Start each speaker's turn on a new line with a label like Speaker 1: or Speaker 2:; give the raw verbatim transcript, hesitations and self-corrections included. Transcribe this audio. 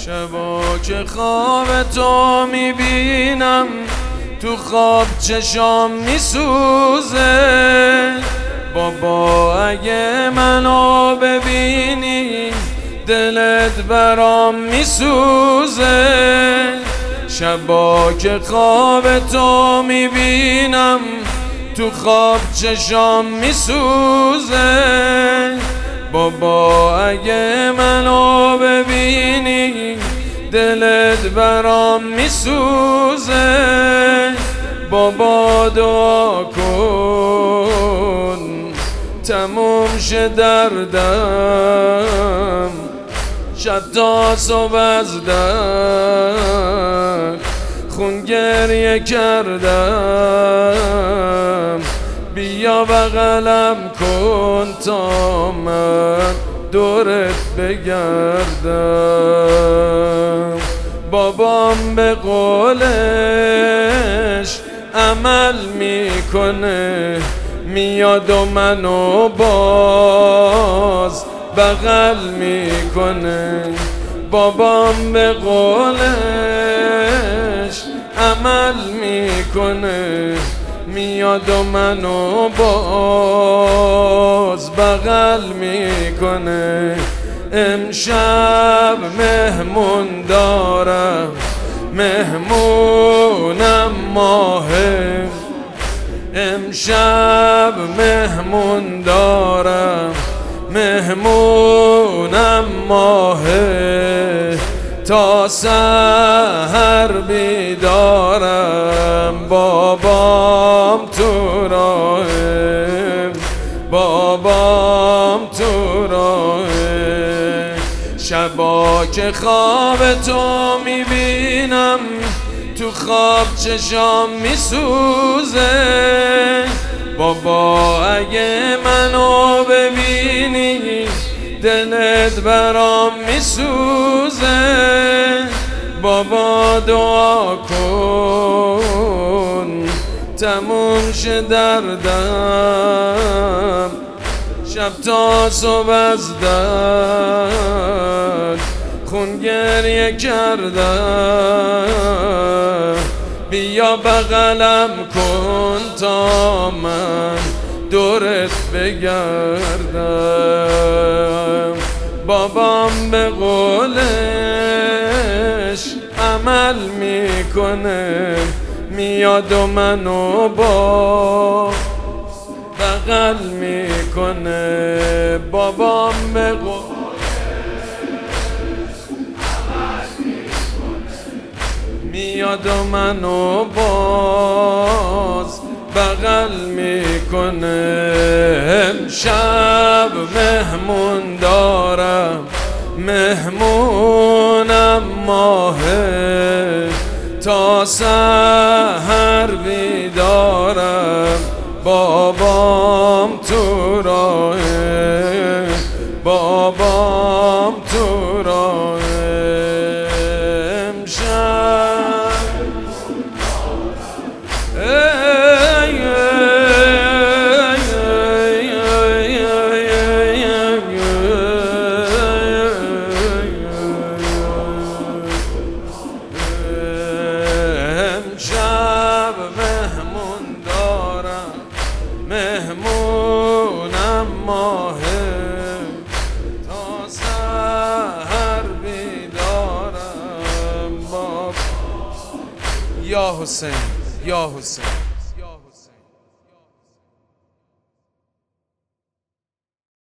Speaker 1: شبا که خواب تو میبینم تو خواب چشام میسوزه. بابا اگه منو ببینی دلت برام میسوزه. شبا که خواب تو میبینم تو خواب چشام میسوزه. بابا اگه منو ببینی دلت برام میسوزه. بابا دعا کن تموم شه دردم، شب تا صبح از درد خون گریه کردم. بیا بغلم کن تا من دورت بگردم. بابام به قولش عمل میکنه، میاد و منو باز بغل میکنه. بابام به قولش عمل میکنه، میاد و منو باز بغل میکنه. امشب مهمون دارم، مهمونم ماهه. امشب مهمون دارم، مهمونم ماهه. تا سحر بیدارم، بابام تو راهه، بابام تو راهه. شبا که خواب تو میبینم تو خواب چشام میسوزه. بابا اگه منو ببینی دلت برام میسوزه. بابا دعا کن تموم شه دردم، شب تا صبح از درد خون گریه کردم. بیا بغلم کن تا من دورت بگردم. بابام به قولش عمل میکنه، میاد و منو با بغل میکنه. بابام به قولش میاد و منو باز بغل میکنه. امشب مهمون دارم، مهمونم ماهه. تا سحر بیدارم، بابام تو راهه، بابام تو راهه. امشب مهمون دارم، مهمونم ماهه. تا سحر بیدارم، بابا. یا حسین، یا حسین.